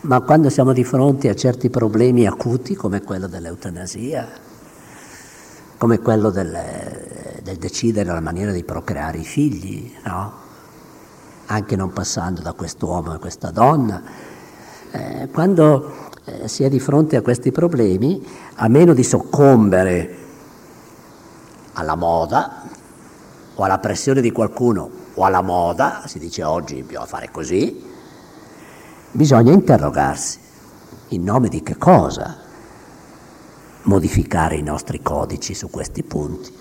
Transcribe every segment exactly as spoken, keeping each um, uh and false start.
Ma quando siamo di fronte a certi problemi acuti come quello dell'eutanasia, come quello del, del decidere la maniera di procreare i figli, no? Anche non passando da quest'uomo a questa donna, eh, quando eh, si è di fronte a questi problemi, a meno di soccombere alla moda o alla pressione di qualcuno o alla moda, si dice oggi bisogna fare così, bisogna interrogarsi in nome di che cosa modificare i nostri codici su questi punti.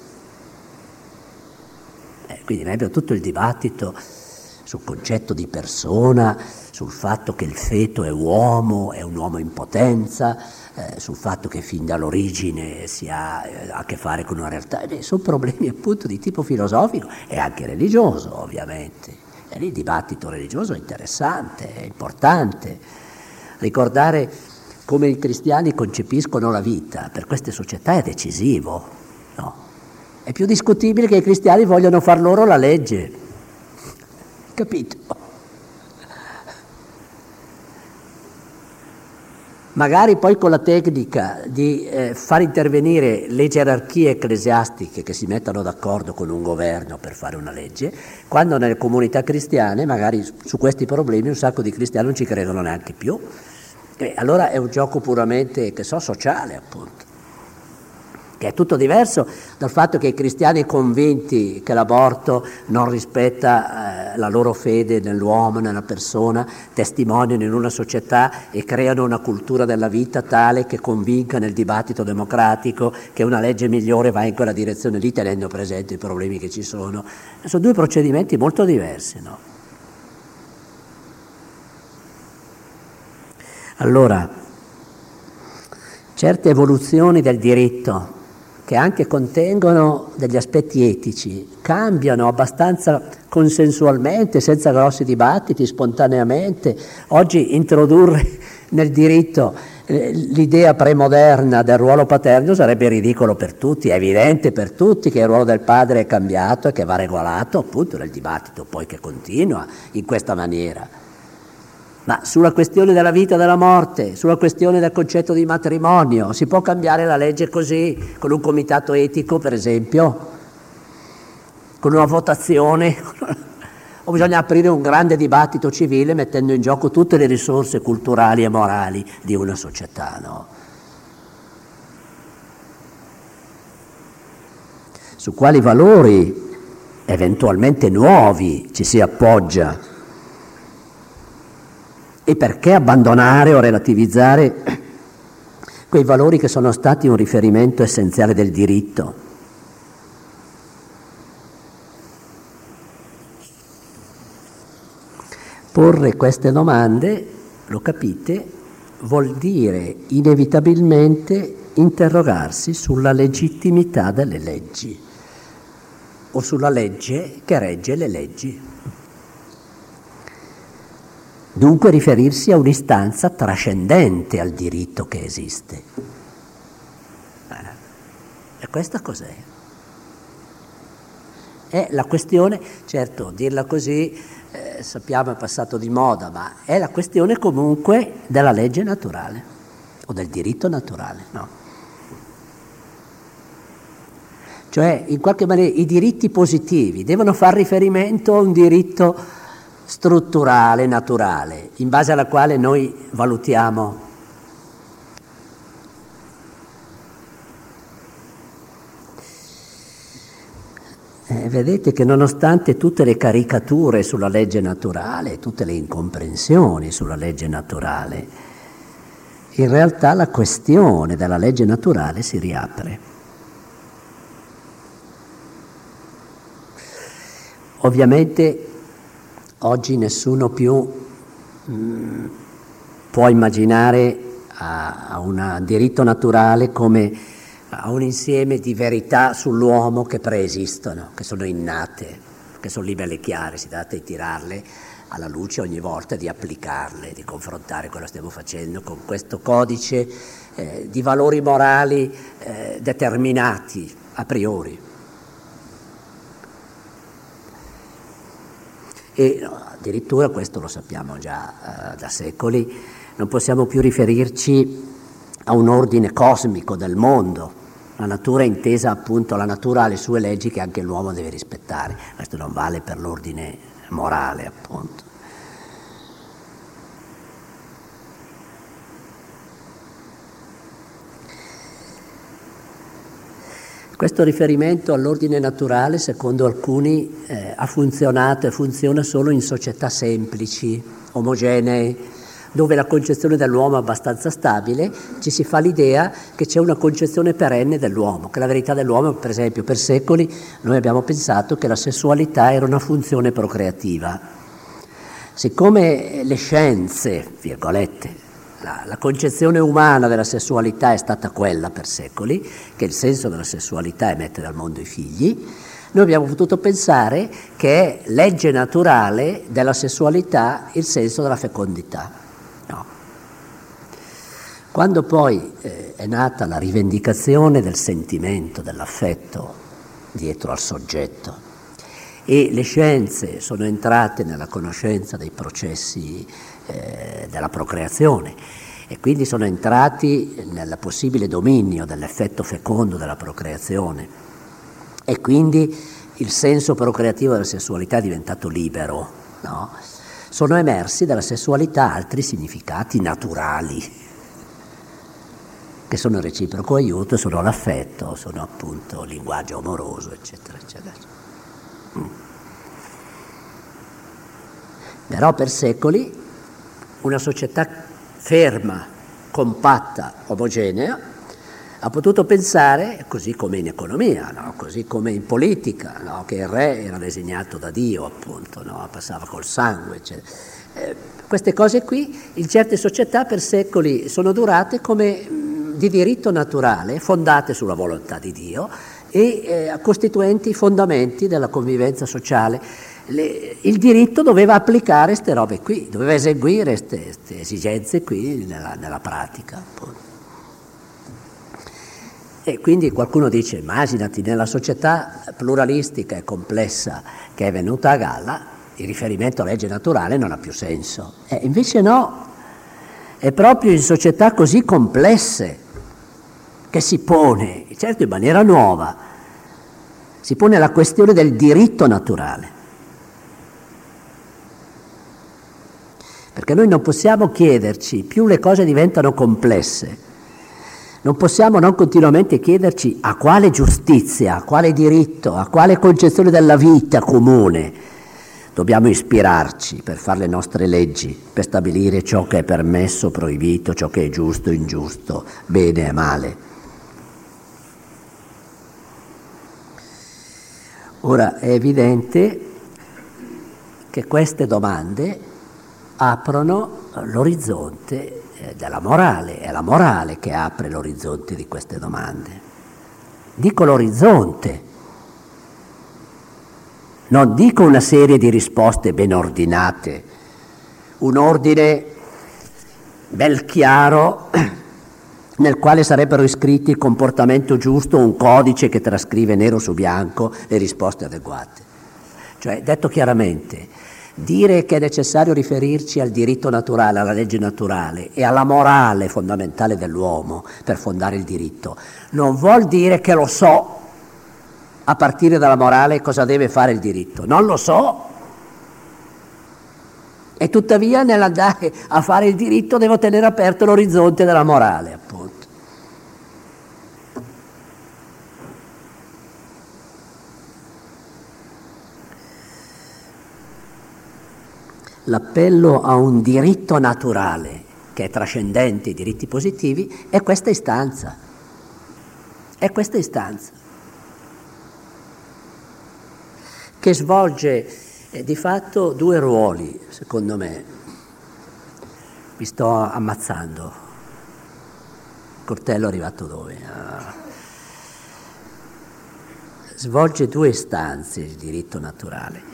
Eh, quindi ne abbiamo tutto il dibattito sul concetto di persona, sul fatto che il feto è uomo, è un uomo in potenza, eh, sul fatto che fin dall'origine si ha eh, a che fare con una realtà. Eh, sono problemi appunto di tipo filosofico e anche religioso, ovviamente. E lì il dibattito religioso è interessante, è importante. Ricordare come i cristiani concepiscono la vita per queste società è decisivo, no? È più discutibile che i cristiani vogliano far loro la legge, capito? Magari poi con la tecnica di eh, far intervenire le gerarchie ecclesiastiche che si mettano d'accordo con un governo per fare una legge, quando nelle comunità cristiane magari su questi problemi un sacco di cristiani non ci credono neanche più. E allora è un gioco puramente, che so, sociale appunto, che è tutto diverso dal fatto che i cristiani convinti che l'aborto non rispetta eh, la loro fede nell'uomo, nella persona, testimoniano in una società e creano una cultura della vita tale che convinca nel dibattito democratico che una legge migliore va in quella direzione lì, tenendo presente i problemi che ci sono. Sono due procedimenti molto diversi, no? Allora, certe evoluzioni del diritto che anche contengono degli aspetti etici, cambiano abbastanza consensualmente, senza grossi dibattiti, spontaneamente. Oggi introdurre nel diritto eh, l'idea premoderna del ruolo paterno sarebbe ridicolo per tutti, è evidente per tutti che il ruolo del padre è cambiato e che va regolato appunto nel dibattito poi che continua in questa maniera. Ma sulla questione della vita e della morte, sulla questione del concetto di matrimonio, si può cambiare la legge così, con un comitato etico per esempio, con una votazione, o bisogna aprire un grande dibattito civile mettendo in gioco tutte le risorse culturali e morali di una società, no? Su quali valori eventualmente nuovi ci si appoggia? E perché abbandonare o relativizzare quei valori che sono stati un riferimento essenziale del diritto? Porre queste domande, lo capite, vuol dire inevitabilmente interrogarsi sulla legittimità delle leggi o sulla legge che regge le leggi. Dunque riferirsi a un'istanza trascendente al diritto che esiste. Eh, e questa cos'è? È la questione, certo, dirla così eh, sappiamo è passato di moda, ma è la questione comunque della legge naturale o del diritto naturale, no? Cioè, in qualche maniera, i diritti positivi devono far riferimento a un diritto strutturale, naturale, in base alla quale noi valutiamo eh, vedete che nonostante tutte le caricature sulla legge naturale, tutte le incomprensioni sulla legge naturale, in realtà la questione della legge naturale si riapre. Ovviamente oggi nessuno più mh, può immaginare a, a un diritto naturale come a un insieme di verità sull'uomo che preesistono, che sono innate, che sono lì belle chiare, si tratta di tirarle alla luce ogni volta, di applicarle, di confrontare quello che stiamo facendo con questo codice eh, di valori morali eh, determinati a priori. E no, addirittura questo lo sappiamo già uh, da secoli, non possiamo più riferirci a un ordine cosmico del mondo. La natura è intesa appunto, la natura ha le sue leggi che anche l'uomo deve rispettare. Questo non vale per l'ordine morale, appunto. Questo riferimento all'ordine naturale, secondo alcuni, eh, ha funzionato e funziona solo in società semplici, omogenee, dove la concezione dell'uomo è abbastanza stabile, ci si fa l'idea che c'è una concezione perenne dell'uomo, che la verità dell'uomo, per esempio, per secoli noi abbiamo pensato che la sessualità era una funzione procreativa. Siccome le scienze, virgolette, La, la concezione umana della sessualità è stata quella per secoli, che il senso della sessualità è mettere al mondo i figli, noi abbiamo potuto pensare che è legge naturale della sessualità il senso della fecondità. No. Quando poi eh, è nata la rivendicazione del sentimento, dell'affetto dietro al soggetto, e le scienze sono entrate nella conoscenza dei processi eh, della procreazione e quindi sono entrati nel possibile dominio dell'effetto fecondo della procreazione e quindi il senso procreativo della sessualità è diventato libero, no? Sono emersi dalla sessualità altri significati naturali che sono il reciproco aiuto, sono l'affetto, sono appunto il linguaggio amoroso, eccetera, eccetera. Però per secoli una società ferma, compatta, omogenea ha potuto pensare, così come in economia, no? Così come in politica, no? Che il re era designato da Dio, appunto, no? Passava col sangue, eccetera. Eh, queste cose qui in certe società per secoli sono durate come mh, di diritto naturale, fondate sulla volontà di Dio e eh, costituenti i fondamenti della convivenza sociale. Le, il diritto doveva applicare queste robe qui, doveva eseguire queste esigenze qui nella, nella pratica, appunto. E quindi qualcuno dice, immaginati, nella società pluralistica e complessa che è venuta a galla, il riferimento alla legge naturale non ha più senso. E invece no, è proprio in società così complesse che si pone, certo in maniera nuova, si pone la questione del diritto naturale. Perché noi non possiamo chiederci, più le cose diventano complesse, non possiamo non continuamente chiederci a quale giustizia, a quale diritto, a quale concezione della vita comune dobbiamo ispirarci per fare le nostre leggi, per stabilire ciò che è permesso, proibito, ciò che è giusto, ingiusto, bene e male. Ora è evidente che queste domande aprono l'orizzonte della morale, è la morale che apre l'orizzonte di queste domande. Dico l'orizzonte, non dico una serie di risposte ben ordinate, un ordine bel chiaro nel quale sarebbero iscritti il comportamento giusto, un codice che trascrive nero su bianco le risposte adeguate. Cioè, detto chiaramente, dire che è necessario riferirci al diritto naturale, alla legge naturale e alla morale fondamentale dell'uomo per fondare il diritto, non vuol dire che lo so a partire dalla morale cosa deve fare il diritto. Non lo so. E tuttavia nell'andare a fare il diritto devo tenere aperto l'orizzonte della morale, appunto. L'appello a un diritto naturale che è trascendente i diritti positivi è questa istanza, è questa istanza che svolge eh, di fatto due ruoli, secondo me. Mi sto ammazzando. Il coltello è arrivato dove? Ah. Svolge due istanze il diritto naturale.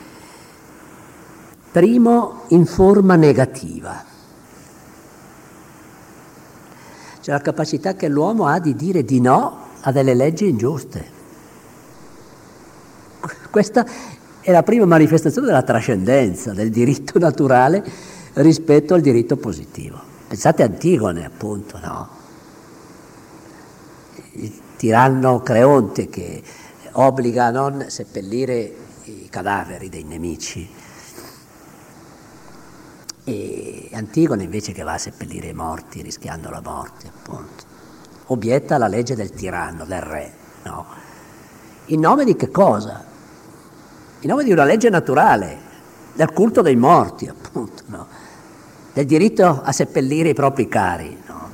Primo, in forma negativa. C'è la capacità che l'uomo ha di dire di no a delle leggi ingiuste. Questa è la prima manifestazione della trascendenza del diritto naturale rispetto al diritto positivo. Pensate a Antigone, appunto, no? Il tiranno Creonte che obbliga a non seppellire i cadaveri dei nemici. E Antigone invece che va a seppellire i morti, rischiando la morte, appunto. Obietta la legge del tiranno, del re, no? In nome di che cosa? In nome di una legge naturale, del culto dei morti, appunto, no? Del diritto a seppellire i propri cari, no?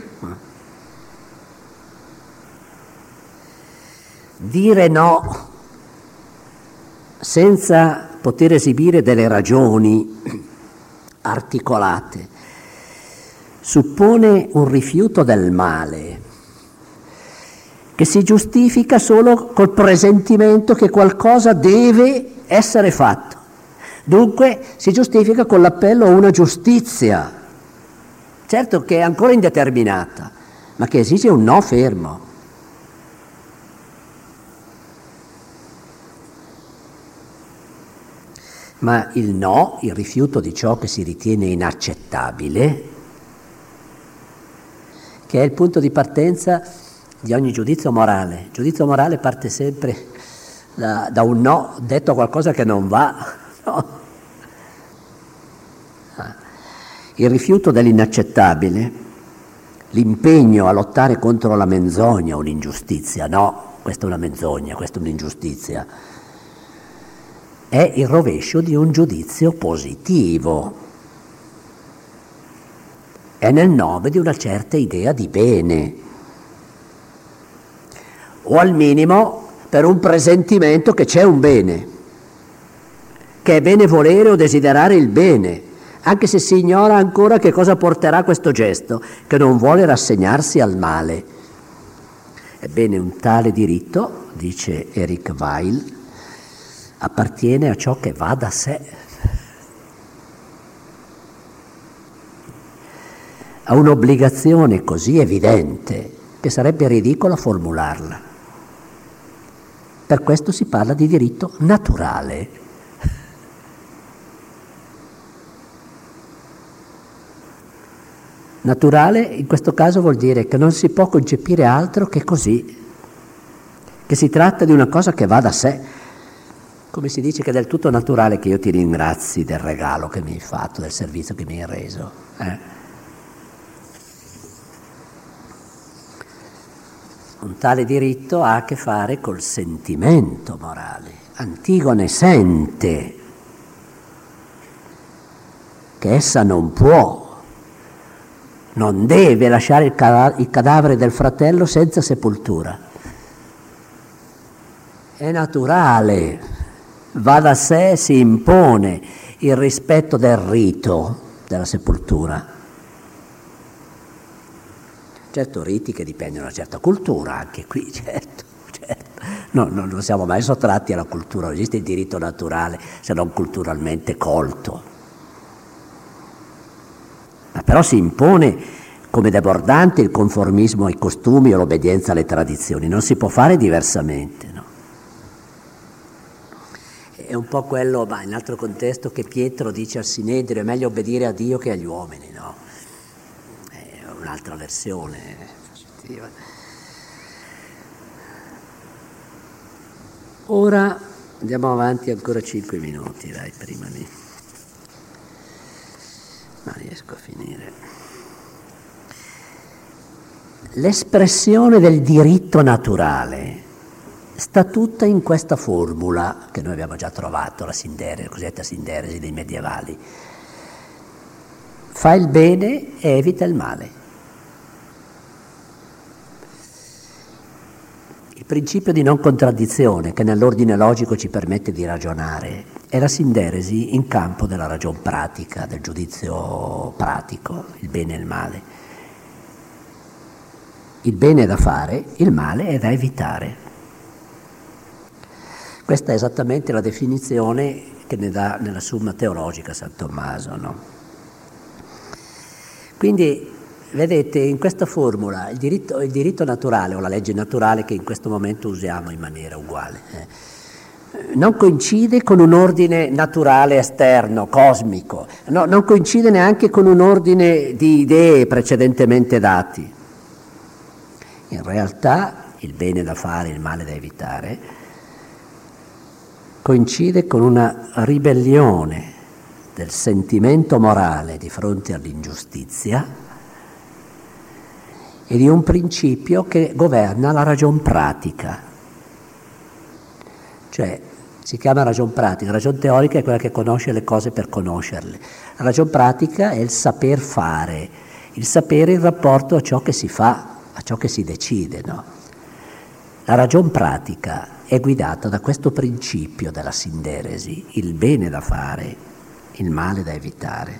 Dire no senza poter esibire delle ragioni articolate suppone un rifiuto del male che si giustifica solo col presentimento che qualcosa deve essere fatto. Dunque si giustifica con l'appello a una giustizia, certo che è ancora indeterminata, ma che esige un no fermo. Ma il no, il rifiuto di ciò che si ritiene inaccettabile, che è il punto di partenza di ogni giudizio morale. Il giudizio morale parte sempre da, da un no detto a qualcosa che non va, no? Il rifiuto dell'inaccettabile, l'impegno a lottare contro la menzogna o l'ingiustizia, no, questa è una menzogna, questa è un'ingiustizia, è il rovescio di un giudizio positivo, è nel nome di una certa idea di bene, o al minimo per un presentimento che c'è un bene, che è bene volere o desiderare il bene, anche se si ignora ancora che cosa porterà questo gesto, che non vuole rassegnarsi al male. Ebbene, un tale diritto, dice Eric Weil, appartiene a ciò che va da sé, a un'obbligazione così evidente che sarebbe ridicolo formularla. Per questo si parla di diritto naturale. Naturale in questo caso vuol dire che non si può concepire altro che così, che si tratta di una cosa che va da sé. Come si dice che è del tutto naturale che io ti ringrazi del regalo che mi hai fatto, del servizio che mi hai reso. Eh? Un tale diritto ha a che fare col sentimento morale. Antigone sente che essa non può, non deve lasciare il, cada- il cadavere del fratello senza sepoltura. È naturale. Va da sé, si impone il rispetto del rito della sepoltura. Certo, riti che dipendono da una certa cultura, anche qui, certo, certo. No, no, non siamo mai sottratti alla cultura, non esiste il diritto naturale se non culturalmente colto. Ma però si impone come debordante il conformismo ai costumi o l'obbedienza alle tradizioni, non si può fare diversamente, no? È un po' quello, ma in altro contesto, che Pietro dice al Sinedrio: è meglio obbedire a Dio che agli uomini, no? È un'altra versione positiva. Ora andiamo avanti ancora cinque minuti, dai, prima di... non riesco a finire. L'espressione del diritto naturale sta tutta in questa formula che noi abbiamo già trovato, la sinderesi, la cosiddetta sinderesi dei medievali. Fa il bene e evita il male. Il principio di non contraddizione, che nell'ordine logico ci permette di ragionare, è la sinderesi in campo della ragion pratica, del giudizio pratico, il bene e il male. Il bene è da fare, il male è da evitare. Questa è esattamente la definizione che ne dà nella Summa Teologica San Tommaso, no? Quindi, vedete, in questa formula il diritto, il diritto naturale o la legge naturale, che in questo momento usiamo in maniera uguale, eh, non coincide con un ordine naturale esterno, cosmico, no, non coincide neanche con un ordine di idee precedentemente dati. In realtà il bene da fare, il male da evitare, coincide con una ribellione del sentimento morale di fronte all'ingiustizia e di un principio che governa la ragion pratica. Cioè, si chiama ragion pratica, la ragion teorica è quella che conosce le cose per conoscerle. La ragion pratica è il saper fare, il sapere in rapporto a ciò che si fa, a ciò che si decide, no? La ragion pratica è guidata da questo principio della sinderesi, il bene da fare, il male da evitare.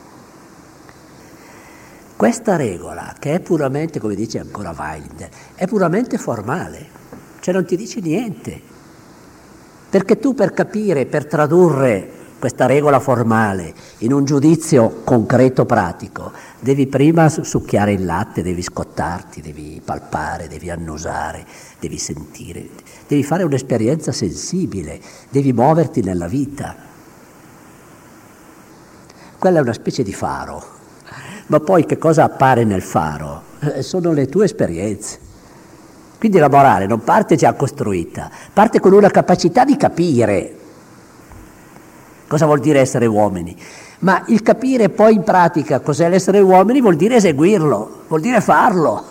Questa regola, che è puramente, come dice ancora Weilinger, è puramente formale, cioè non ti dice niente, perché tu per capire, per tradurre questa regola formale in un giudizio concreto pratico, devi prima succhiare il latte, devi scottarti, devi palpare, devi annusare, devi sentire, devi fare un'esperienza sensibile, devi muoverti nella vita. Quella è una specie di faro. Ma poi che cosa appare nel faro? Eh, sono le tue esperienze. Quindi la morale non parte già costruita, parte con una capacità di capire cosa vuol dire essere uomini. Ma il capire poi in pratica cos'è l'essere uomini vuol dire eseguirlo, vuol dire farlo.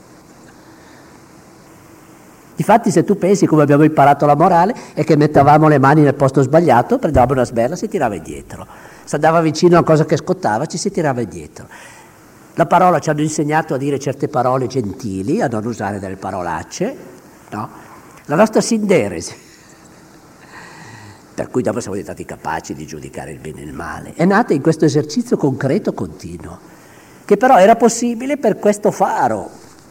Difatti se tu pensi come abbiamo imparato la morale è che mettavamo le mani nel posto sbagliato, prendevamo una sberla e si tirava indietro. Se andava vicino a una cosa che scottava ci si tirava indietro. La parola ci hanno insegnato a dire certe parole gentili, a non usare delle parolacce, no? La nostra sinderesi, per cui dopo siamo diventati capaci di giudicare il bene e il male, è nata in questo esercizio concreto continuo, che però era possibile per questo faro,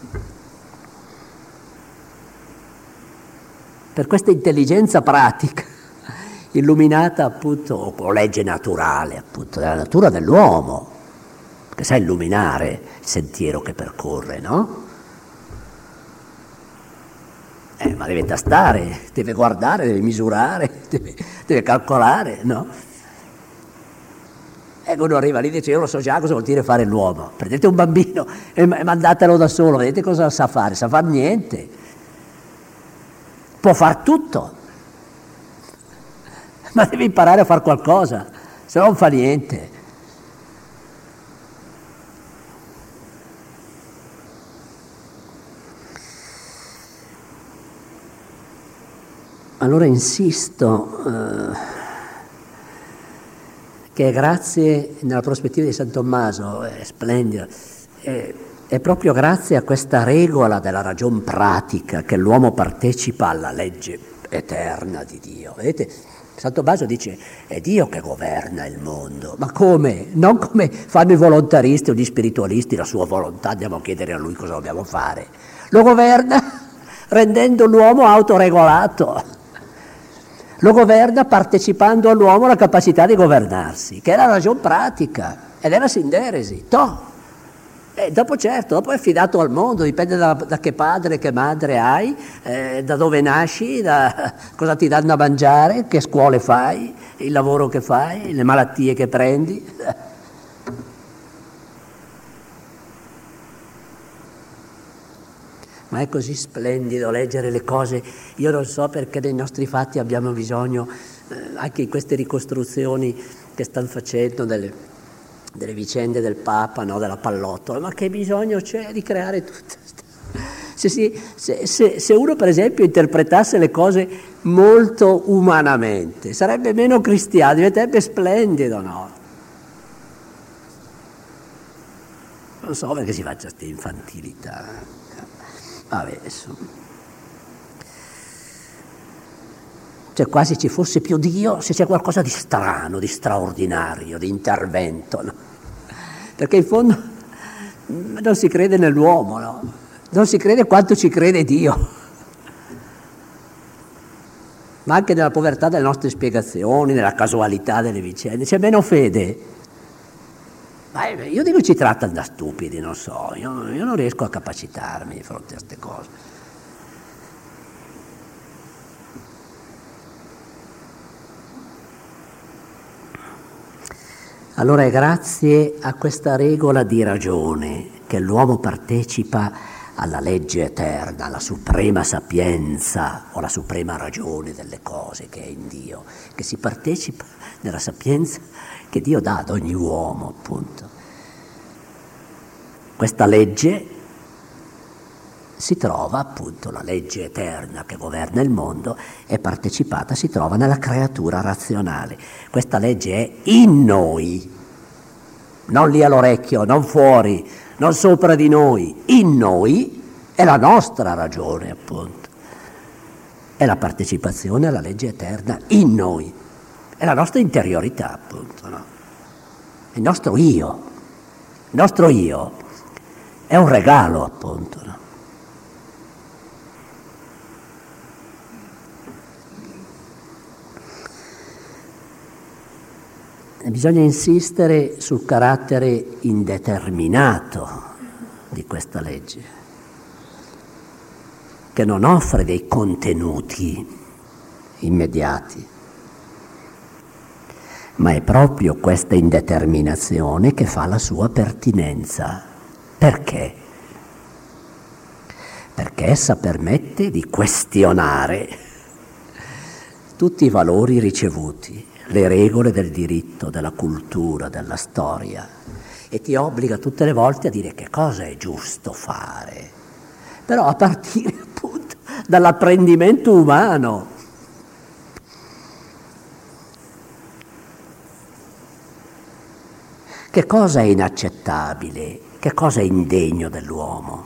per questa intelligenza pratica, illuminata appunto, o legge naturale appunto, della natura dell'uomo, che sa illuminare il sentiero che percorre, no? Eh, ma deve tastare, deve guardare, deve misurare, deve, deve calcolare, no? E uno arriva lì e dice, io lo so già cosa vuol dire fare l'uomo. Prendete un bambino e mandatelo da solo, vedete cosa sa fare, sa far niente. Può far tutto, ma deve imparare a fare qualcosa, se no non fa niente. Allora insisto eh, che grazie, nella prospettiva di San Tommaso, è splendido, è, è proprio grazie a questa regola della ragion pratica che l'uomo partecipa alla legge eterna di Dio. Vedete, San Tommaso dice, è Dio che governa il mondo, ma come? Non come fanno i volontaristi o gli spiritualisti, la sua volontà, andiamo a chiedere a lui cosa dobbiamo fare. Lo governa rendendo l'uomo autoregolato. Lo governa partecipando all'uomo la capacità di governarsi, che è la ragion pratica, ed è la sinderesi. Toh. E dopo certo, dopo è affidato al mondo, dipende da, da che padre, che madre hai, eh, da dove nasci, da cosa ti danno a mangiare, che scuole fai, il lavoro che fai, le malattie che prendi. Ma è così splendido leggere le cose, io non so perché nei nostri fatti abbiamo bisogno, eh, anche in queste ricostruzioni che stanno facendo delle, delle vicende del Papa, no, della pallottola, ma che bisogno c'è di creare tutto? Se, si, se, se, se uno per esempio interpretasse le cose molto umanamente, sarebbe meno cristiano, diventerebbe splendido, no? Non so perché si faccia questa infantilità. Vabbè, adesso. Cioè quasi ci fosse più Dio se c'è qualcosa di strano, di straordinario, di intervento, no? Perché in fondo non si crede nell'uomo, no? Non si crede quanto ci crede Dio. Ma anche nella povertà delle nostre spiegazioni, nella casualità delle vicende, c'è meno fede. Ma io dico ci trattano da stupidi, non so, io, io non riesco a capacitarmi di fronte a queste cose. Allora è grazie a questa regola di ragione che l'uomo partecipa alla legge eterna, alla suprema sapienza o la suprema ragione delle cose che è in Dio, che si partecipa nella sapienza che Dio dà ad ogni uomo, appunto. Questa legge si trova, appunto, la legge eterna che governa il mondo è partecipata, si trova nella creatura razionale. Questa legge è in noi, non lì all'orecchio, non fuori, non sopra di noi, in noi è la nostra ragione, appunto. È la partecipazione alla legge eterna in noi, è la nostra interiorità, appunto, no? Il nostro io, il nostro io è un regalo, appunto, no? Bisogna insistere sul carattere indeterminato di questa legge, che non offre dei contenuti immediati, ma è proprio questa indeterminazione che fa la sua pertinenza. Perché? Perché essa permette di questionare tutti i valori ricevuti, le regole del diritto, della cultura, della storia, e ti obbliga tutte le volte a dire che cosa è giusto fare, però a partire appunto dall'apprendimento umano. Che cosa è inaccettabile, che cosa è indegno dell'uomo.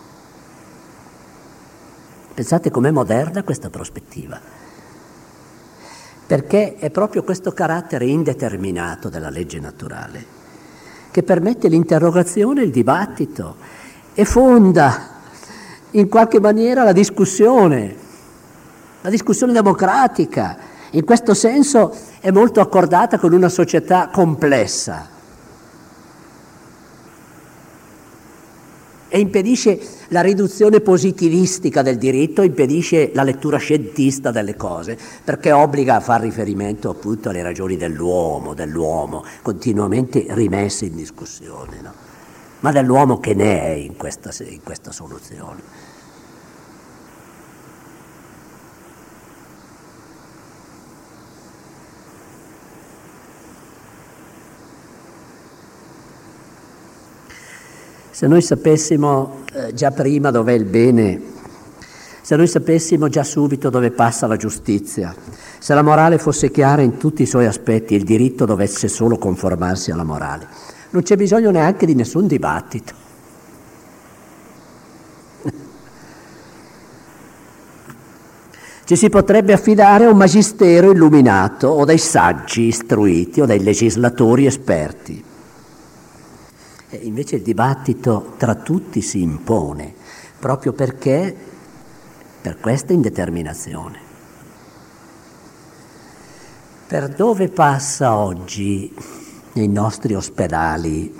Pensate com'è moderna questa prospettiva. Perché è proprio questo carattere indeterminato della legge naturale che permette l'interrogazione, il dibattito e fonda in qualche maniera la discussione, la discussione democratica. In questo senso è molto accordata con una società complessa e impedisce la riduzione positivistica del diritto, impedisce la lettura scientista delle cose, perché obbliga a far riferimento appunto alle ragioni dell'uomo, dell'uomo, continuamente rimesse in discussione, no? Ma dell'uomo che ne è in questa, in questa soluzione. Se noi sapessimo eh, già prima dov'è il bene, se noi sapessimo già subito dove passa la giustizia, se la morale fosse chiara in tutti i suoi aspetti e il diritto dovesse solo conformarsi alla morale, non c'è bisogno neanche di nessun dibattito. Ci si potrebbe affidare a un magistero illuminato o dai saggi istruiti o dai legislatori esperti. E invece il dibattito tra tutti si impone, proprio perché, per questa indeterminazione. Per dove passa oggi nei nostri ospedali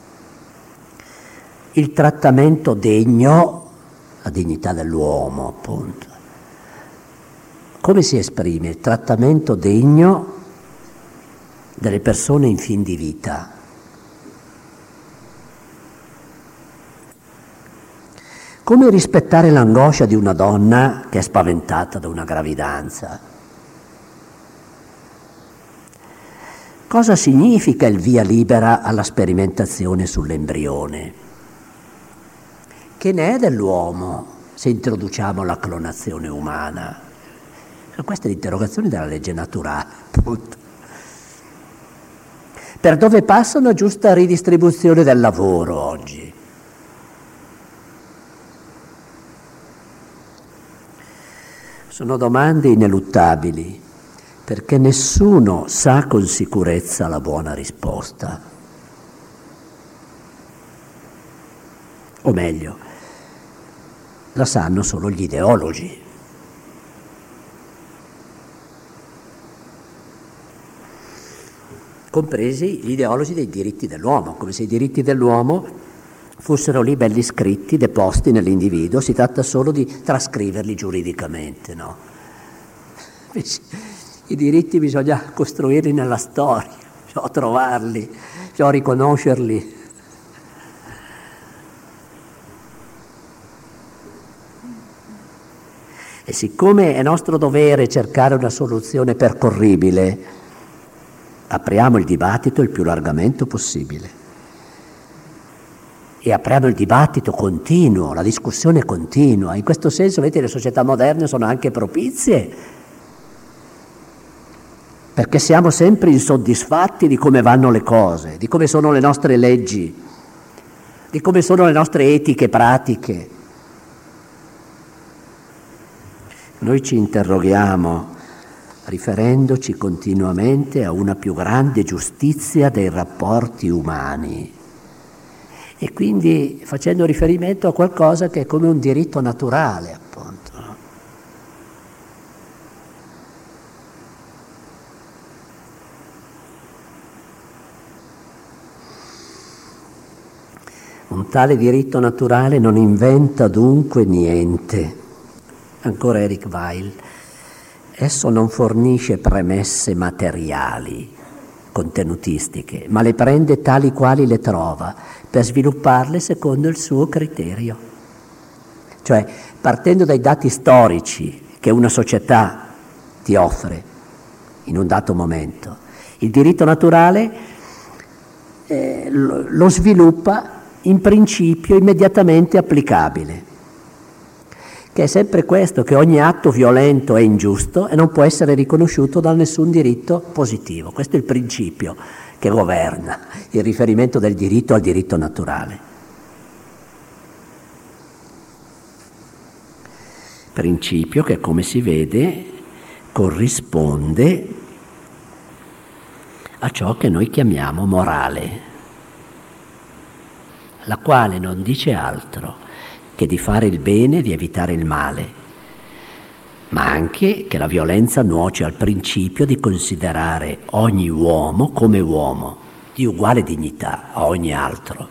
il trattamento degno, la dignità dell'uomo, appunto? Come si esprime il trattamento degno delle persone in fin di vita? Come rispettare l'angoscia di una donna che è spaventata da una gravidanza? Cosa significa il via libera alla sperimentazione sull'embrione? Che ne è dell'uomo se introduciamo la clonazione umana? Questa è l'interrogazione della legge naturale, appunto. Per dove passa una giusta ridistribuzione del lavoro oggi? Sono domande ineluttabili, perché nessuno sa con sicurezza la buona risposta. O meglio, la sanno solo gli ideologi. Compresi gli ideologi dei diritti dell'uomo, come se i diritti dell'uomo fossero lì belli scritti, deposti nell'individuo, si tratta solo di trascriverli giuridicamente, no? Invece, i diritti bisogna costruirli nella storia, cioè trovarli, cioè riconoscerli. E siccome è nostro dovere cercare una soluzione percorribile, apriamo il dibattito il più largamente possibile. E apriamo il dibattito continuo, la discussione continua. In questo senso, vedete, le società moderne sono anche propizie, perché siamo sempre insoddisfatti di come vanno le cose, di come sono le nostre leggi, di come sono le nostre etiche pratiche. Noi ci interroghiamo riferendoci continuamente a una più grande giustizia dei rapporti umani e quindi facendo riferimento a qualcosa che è come un diritto naturale, appunto. Un tale diritto naturale non inventa dunque niente. Ancora Eric Weil, esso non fornisce premesse materiali, contenutistiche, ma le prende tali quali le trova per svilupparle secondo il suo criterio. Cioè, partendo dai dati storici che una società ti offre in un dato momento, il diritto naturale eh, lo, lo sviluppa in principio immediatamente applicabile, che è sempre questo, che ogni atto violento è ingiusto e non può essere riconosciuto da nessun diritto positivo. Questo è il principio che governa il riferimento del diritto al diritto naturale. Principio che, come si vede, corrisponde a ciò che noi chiamiamo morale, la quale non dice altro che di fare il bene e di evitare il male, ma anche che la violenza nuoce al principio di considerare ogni uomo come uomo, di uguale dignità a ogni altro.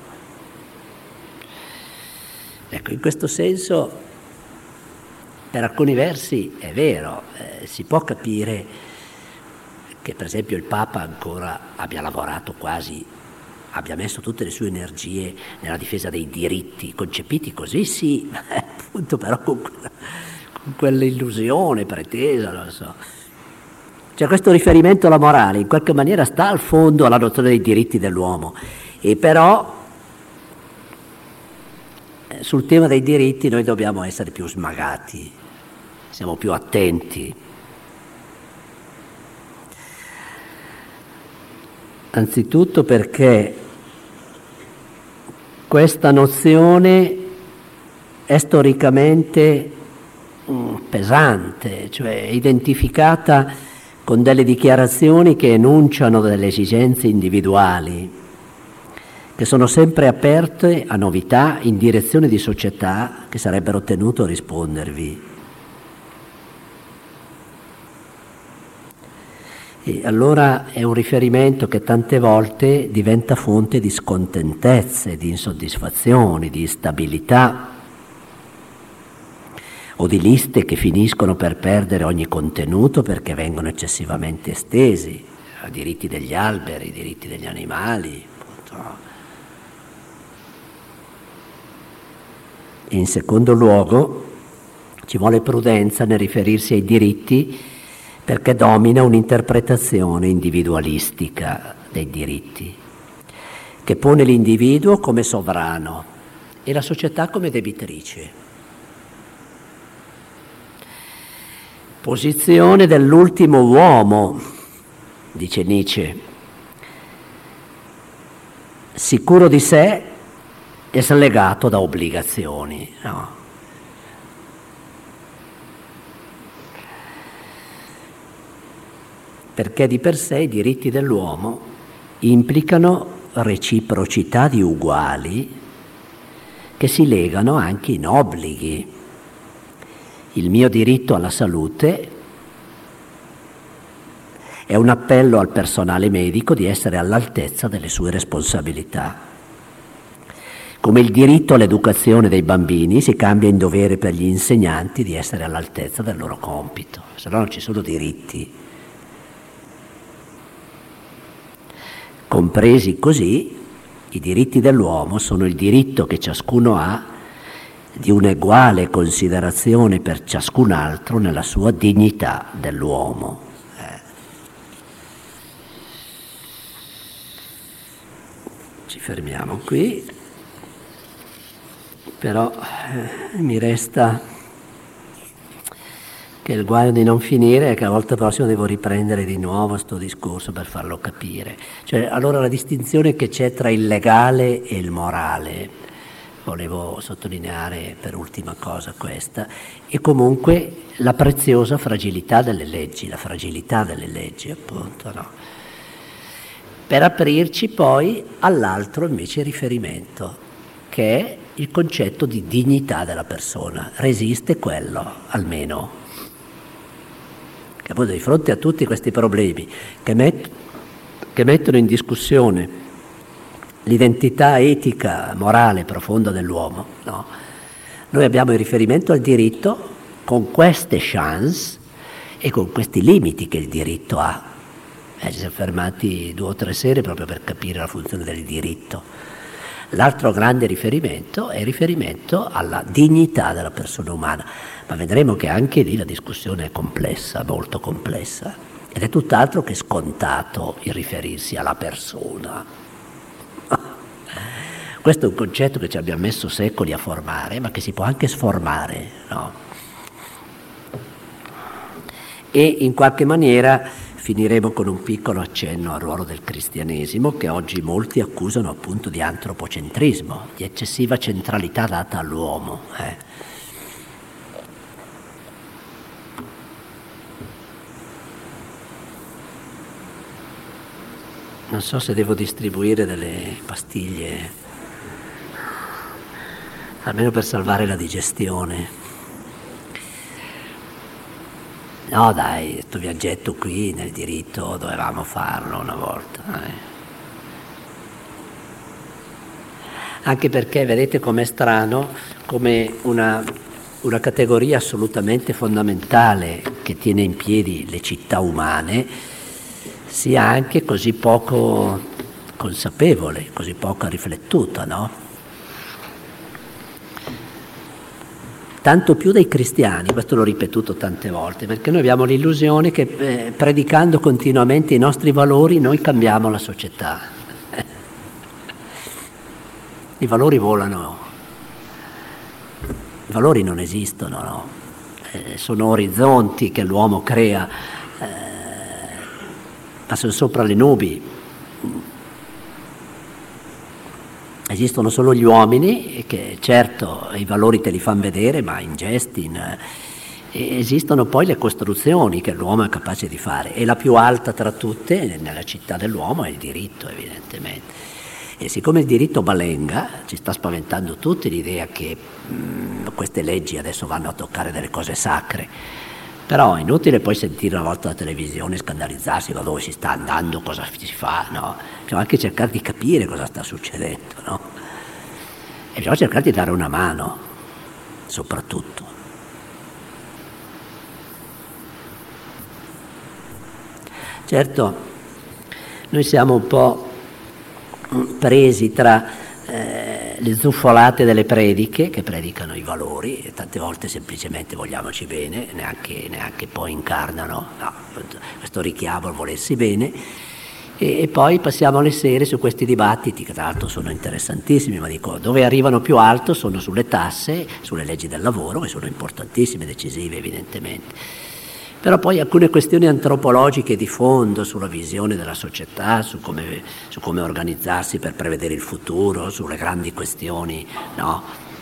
Ecco, in questo senso, per alcuni versi è vero, eh, si può capire che per esempio il Papa ancora abbia lavorato quasi, abbia messo tutte le sue energie nella difesa dei diritti, concepiti così sì, appunto, però con, con quell'illusione pretesa, non so. Cioè questo riferimento alla morale in qualche maniera sta al fondo alla nozione dei diritti dell'uomo, e però eh, sul tema dei diritti noi dobbiamo essere più smagati, siamo più attenti. Anzitutto perché questa nozione è storicamente mm, pesante, cioè identificata con delle dichiarazioni che enunciano delle esigenze individuali, che sono sempre aperte a novità in direzione di società che sarebbero tenute a rispondervi. E allora è un riferimento che tante volte diventa fonte di scontentezze, di insoddisfazioni, di instabilità o di liste che finiscono per perdere ogni contenuto perché vengono eccessivamente estesi, i diritti degli alberi, i diritti degli animali, appunto. In secondo luogo ci vuole prudenza nel riferirsi ai diritti, perché domina un'interpretazione individualistica dei diritti, che pone l'individuo come sovrano e la società come debitrice. Posizione dell'ultimo uomo, dice Nietzsche, sicuro di sé e slegato da obbligazioni, no? Perché di per sé i diritti dell'uomo implicano reciprocità di uguali che si legano anche in obblighi. Il mio diritto alla salute è un appello al personale medico di essere all'altezza delle sue responsabilità. Come il diritto all'educazione dei bambini si cambia in dovere per gli insegnanti di essere all'altezza del loro compito, se no non ci sono diritti. compresi così, i diritti dell'uomo sono il diritto che ciascuno ha di un'eguale considerazione per ciascun altro nella sua dignità dell'uomo. Eh. Ci fermiamo qui, però eh, mi resta che il guaio di non finire è che la volta prossima devo riprendere di nuovo sto discorso per farlo capire. Cioè, allora la distinzione che c'è tra il legale e il morale, volevo sottolineare per ultima cosa questa, e comunque la preziosa fragilità delle leggi, la fragilità delle leggi appunto, no? Per aprirci poi all'altro invece riferimento, che è il concetto di dignità della persona. Resiste quello, almeno. Che appunto di fronte a tutti questi problemi che, met- che mettono in discussione l'identità etica, morale profonda dell'uomo, no? Noi abbiamo il riferimento al diritto con queste chance e con questi limiti che il diritto ha. Eh, ci siamo fermati due o tre sere proprio per capire la funzione del diritto. L'altro grande riferimento è il riferimento alla dignità della persona umana, ma vedremo che anche lì la discussione è complessa, molto complessa, ed è tutt'altro che scontato il riferirsi alla persona. Questo è un concetto che ci abbiamo messo secoli a formare, ma che si può anche sformare, no? E in qualche maniera finiremo con un piccolo accenno al ruolo del cristianesimo, che oggi molti accusano appunto di antropocentrismo, di eccessiva centralità data all'uomo. Eh. Non so se devo distribuire delle pastiglie, almeno per salvare la digestione. No dai, questo viaggetto qui nel diritto dovevamo farlo una volta. Eh. Anche perché vedete com'è strano, come una, una categoria assolutamente fondamentale che tiene in piedi le città umane sia anche così poco consapevole, così poco riflettuta, no? Tanto più dai cristiani, questo l'ho ripetuto tante volte, perché noi abbiamo l'illusione che eh, predicando continuamente i nostri valori noi cambiamo la società. I valori volano, i valori non esistono, no? Eh, sono orizzonti che l'uomo crea, eh, passano sopra le nubi. Esistono solo gli uomini che certo i valori te li fanno vedere, ma in gesti, in, e esistono poi le costruzioni che l'uomo è capace di fare, e la più alta tra tutte nella città dell'uomo è il diritto, evidentemente. E siccome il diritto balenga, ci sta spaventando tutti l'idea che mh, queste leggi adesso vanno a toccare delle cose sacre. Però è inutile poi sentire una volta la televisione scandalizzarsi da dove si sta andando, cosa si fa, no? Bisogna anche cercare di capire cosa sta succedendo, no? E bisogna cercare di dare una mano, soprattutto. Certo, noi siamo un po' presi tra eh, le zuffolate delle prediche che predicano i valori, e tante volte semplicemente vogliamoci bene, neanche, neanche poi incarnano no, questo richiamo al volersi bene, e, e poi passiamo le sere su questi dibattiti che tra l'altro sono interessantissimi, ma dico dove arrivano più alto sono sulle tasse, sulle leggi del lavoro, che sono importantissime, decisive evidentemente. Però poi alcune questioni antropologiche di fondo sulla visione della società, su come, su come organizzarsi per prevedere il futuro, sulle grandi questioni, no?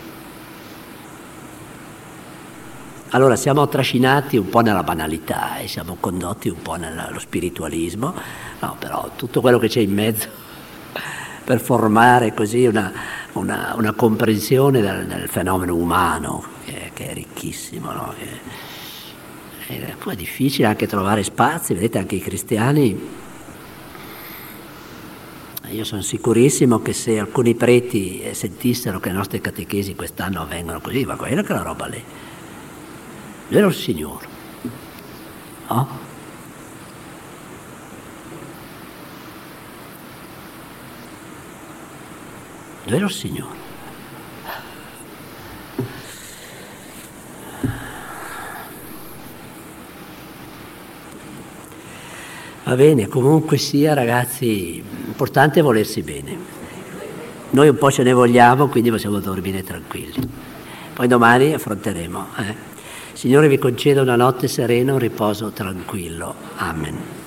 Allora siamo trascinati un po' nella banalità e siamo condotti un po' nello spiritualismo, no, però tutto quello che c'è in mezzo per formare così una, una, una comprensione del, del fenomeno umano, che, che è ricchissimo, no? Che, E poi è difficile anche trovare spazi, vedete anche i cristiani, io sono sicurissimo che se alcuni preti sentissero che le nostre catechesi quest'anno avvengono così, ma quella che è la roba lì, vero Signore? No? Dov'è il Signore? Va bene, comunque sia, ragazzi, l'importante è volersi bene. Noi un po' ce ne vogliamo, quindi possiamo dormire tranquilli. Poi domani affronteremo. Eh. Signore vi conceda una notte serena, un riposo tranquillo. Amen.